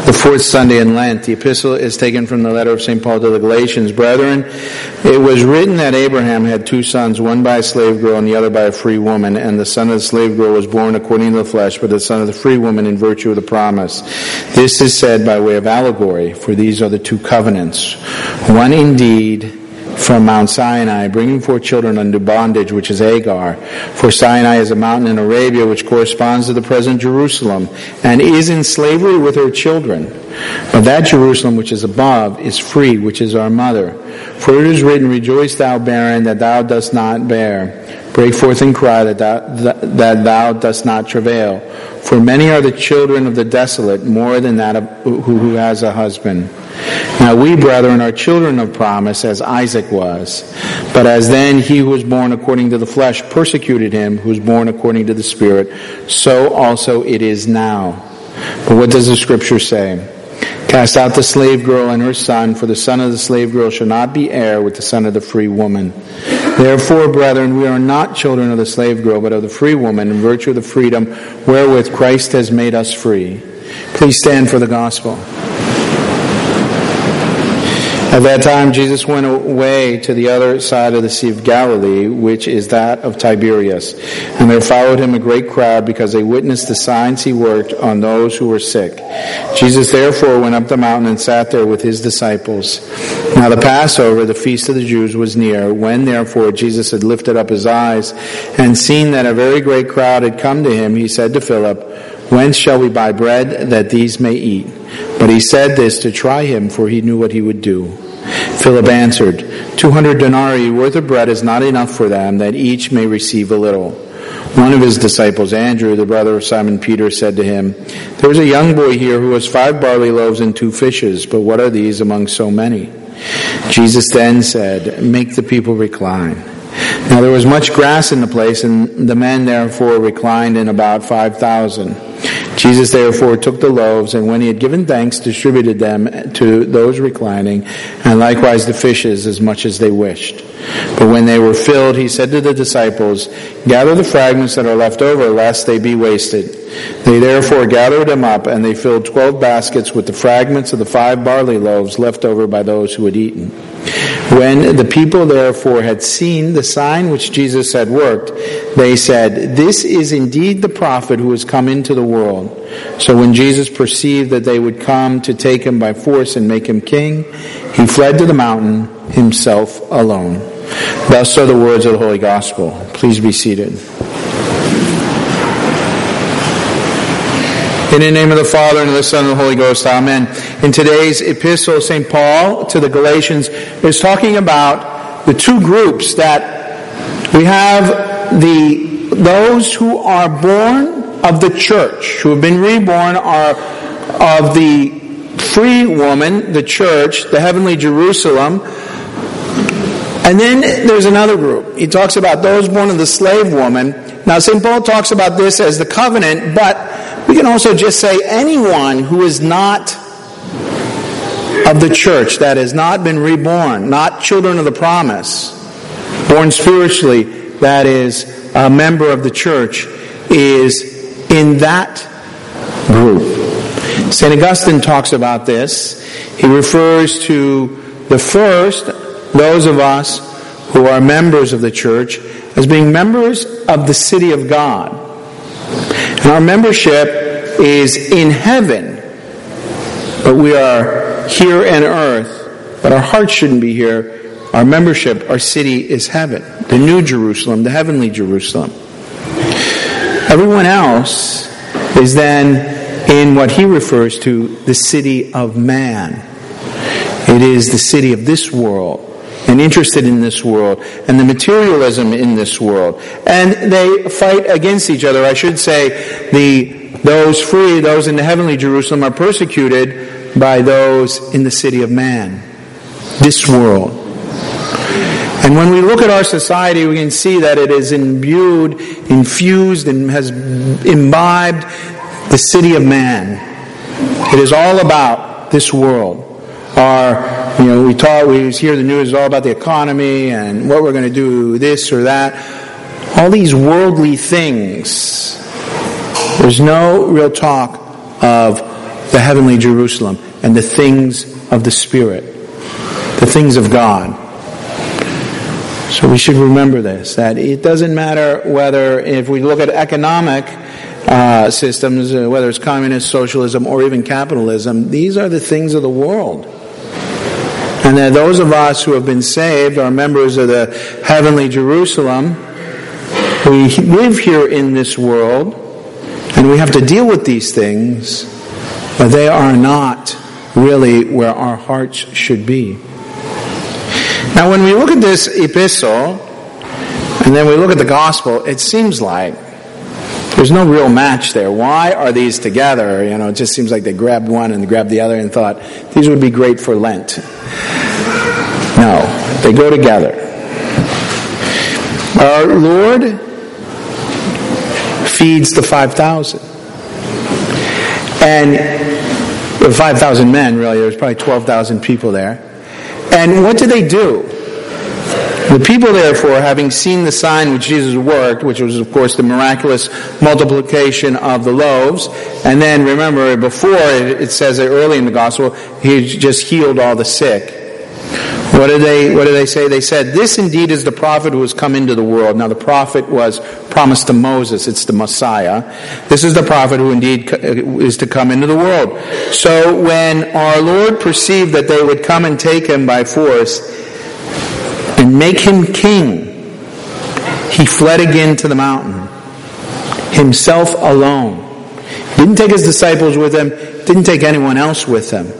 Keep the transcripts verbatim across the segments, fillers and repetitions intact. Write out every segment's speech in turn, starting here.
The fourth Sunday in Lent. The epistle is taken from the letter of Saint Paul to the Galatians. Brethren, it was written that Abraham had two sons, one by a slave girl and the other by a free woman, and the son of the slave girl was born according to the flesh, but the son of the free woman in virtue of the promise. This is said by way of allegory, for these are the two covenants. One indeed from Mount Sinai, bringing forth children unto bondage, which is Hagar. For Sinai is a mountain in Arabia, which corresponds to the present Jerusalem, and is in slavery with her children. But that Jerusalem which is above is free, which is our mother. For it is written, Rejoice, thou barren, that thou dost not bear. Break forth and cry, that thou, that thou dost not travail. For many are the children of the desolate, more than that of who, who has a husband. Now we, brethren, are children of promise, as Isaac was. But as then he who was born according to the flesh persecuted him who was born according to the Spirit, so also it is now. But what does the Scripture say? Cast out the slave girl and her son, for the son of the slave girl shall not be heir with the son of the free woman. Therefore, brethren, we are not children of the slave girl, but of the free woman, in virtue of the freedom wherewith Christ has made us free. Please stand for the gospel. At that time, Jesus went away to the other side of the Sea of Galilee, which is that of Tiberias. And there followed him a great crowd, because they witnessed the signs he worked on those who were sick. Jesus therefore went up the mountain and sat there with his disciples. Now the Passover, the feast of the Jews, was near. When therefore Jesus had lifted up his eyes and seen that a very great crowd had come to him, he said to Philip, Whence shall we buy bread that these may eat? But he said this to try him, for he knew what he would do. Philip answered, Two hundred denarii worth of bread is not enough for them, that each may receive a little. One of his disciples, Andrew, the brother of Simon Peter, said to him, There is a young boy here who has five barley loaves and two fishes, but what are these among so many? Jesus then said, Make the people recline. Now there was much grass in the place, and the men therefore reclined in about five thousand. Jesus therefore took the loaves, and when he had given thanks, distributed them to those reclining, and likewise the fishes as much as they wished. But when they were filled, he said to the disciples, Gather the fragments that are left over, lest they be wasted. They therefore gathered them up, and they filled twelve baskets with the fragments of the five barley loaves left over by those who had eaten. When the people therefore had seen the sign which Jesus had worked, they said, This is indeed the prophet who has come into the world. So when Jesus perceived that they would come to take him by force and make him king, he fled to the mountain himself alone. Thus are the words of the Holy Gospel. Please be seated. In the name of the Father, and of the Son, and of the Holy Ghost, amen. In today's epistle, Saint Paul to the Galatians is talking about the two groups that we have. The those who are born of the church, who have been reborn, are of the free woman, the church, the heavenly Jerusalem. And then there's another group. He talks about those born of the slave woman. Now, Saint Paul talks about this as the covenant, but we can also just say anyone who is not of the church, that has not been reborn, not children of the promise, born spiritually, that is a member of the church, is in that group. Saint Augustine talks about this. He refers to the first, those of us who are members of the church, as being members of the city of God. And our membership is in heaven, but we are here on earth, but our hearts shouldn't be here. Our membership, our city is heaven, the new Jerusalem, the heavenly Jerusalem. Everyone else is then in what he refers to the city of man. It is the city of this world, and interested in this world, and the materialism in this world. And they fight against each other. I should say, the those free, those in the heavenly Jerusalem, are persecuted by those in the city of man, this world. And when we look at our society, we can see that it is imbued, infused, and has imbibed the city of man. It is all about this world. Our, you know, we talk, we hear the news all about the economy and what we're going to do, this or that. All these worldly things. There's no real talk of the heavenly Jerusalem and the things of the Spirit, the things of God. So we should remember this, that it doesn't matter whether, if we look at economic uh, systems, uh, whether it's communist, socialism, or even capitalism, these are the things of the world. And that those of us who have been saved are members of the heavenly Jerusalem. We live here in this world, and we have to deal with these things, but they are not really where our hearts should be. Now, when we look at this epistle, and then we look at the gospel, it seems like there's no real match there. Why are these together? You know, it just seems like they grabbed one and grabbed the other and thought, these would be great for Lent. No, they go together. Our Lord feeds the five thousand. And the five thousand men, really, there's probably twelve thousand people there. And what do they do? The people, therefore, having seen the sign which Jesus worked, which was, of course, the miraculous multiplication of the loaves, and then, remember, before, it says early in the gospel, he just healed all the sick. What did they, what did they say? They said, this indeed is the prophet who has come into the world. Now, the prophet was promised to Moses. It's the Messiah. This is the prophet who indeed is to come into the world. So when our Lord perceived that they would come and take him by force and make him king, he fled again to the mountain, himself alone. He didn't take his disciples with him, didn't take anyone else with him.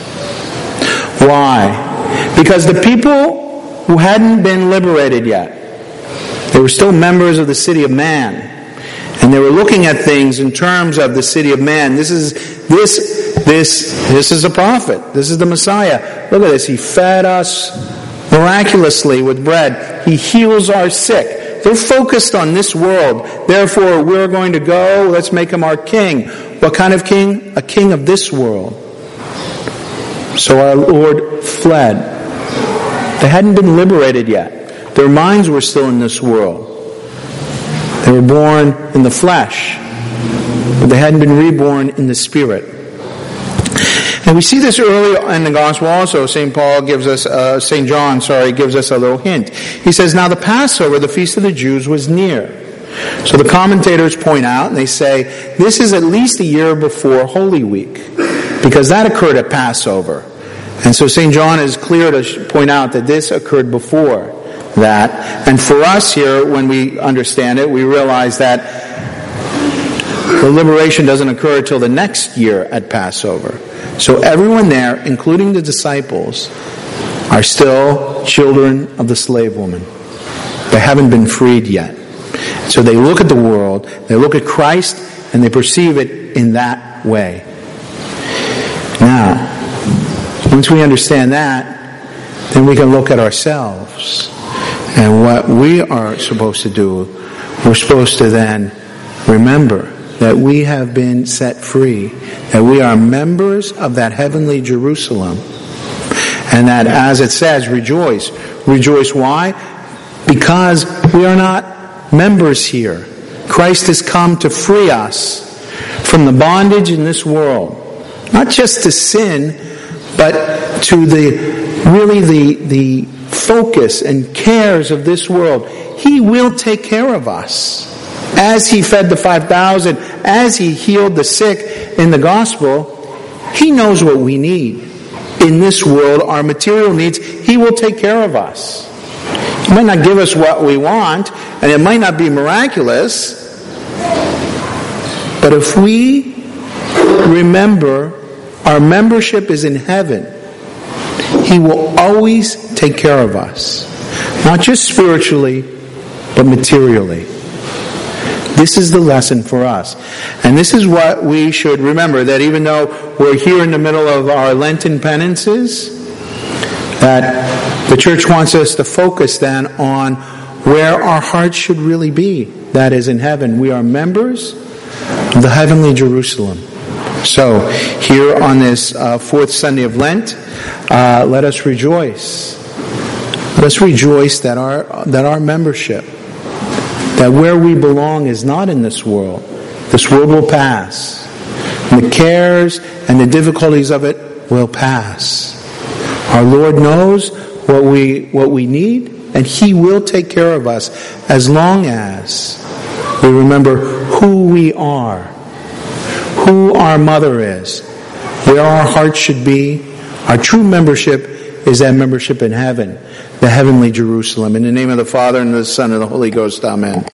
Why? Because the people who hadn't been liberated yet, they were still members of the city of man. And they were looking at things in terms of the city of man. This is this this this is a prophet. This is the Messiah. Look at this. He fed us miraculously with bread. He heals our sick. They're focused on this world. Therefore, we're going to go, let's make him our king. What kind of king? A king of this world. So our Lord fled. They hadn't been liberated yet. Their minds were still in this world. They were born in the flesh, but they hadn't been reborn in the Spirit. And we see this early in the Gospel also. Saint Paul gives us, uh, Saint John, sorry, gives us a little hint. He says, now the Passover, the feast of the Jews, was near. So the commentators point out, and they say, this is at least a year before Holy Week, because that occurred at Passover. And so Saint John is clear to point out that this occurred before that. And for us here, when we understand it, we realize that the liberation doesn't occur until the next year at Passover. So everyone there, including the disciples, are still children of the slave woman. They haven't been freed yet. So they look at the world, they look at Christ, and they perceive it in that way. Now, once we understand that, then we can look at ourselves and what we are supposed to do. We're supposed to then remember that we have been set free, that we are members of that heavenly Jerusalem, and that, as it says, rejoice. Rejoice why? Because we are not members here. Christ has come to free us from the bondage in this world, not just to sin, but to the really the the focus and cares of this world. He will take care of us. As he fed the five thousand, as he healed the sick in the gospel, he knows what we need in this world, our material needs. He will take care of us. He might not give us what we want, and it might not be miraculous, but if we remember our membership is in heaven, he will always take care of us. Not just spiritually, but materially. This is the lesson for us. And this is what we should remember, that even though we're here in the middle of our Lenten penances, that the church wants us to focus then on where our hearts should really be. That is in heaven. We are members of the heavenly Jerusalem. So, here on this uh, fourth Sunday of Lent, uh, let us rejoice. Let us rejoice that our that our membership, that where we belong is not in this world. This world will pass. And the cares and the difficulties of it will pass. Our Lord knows what we what we need, and He will take care of us as long as we remember who we are, who our mother is, where our hearts should be. Our true membership is that membership in heaven, the heavenly Jerusalem. In the name of the Father, and of the Son, and of the Holy Ghost, amen.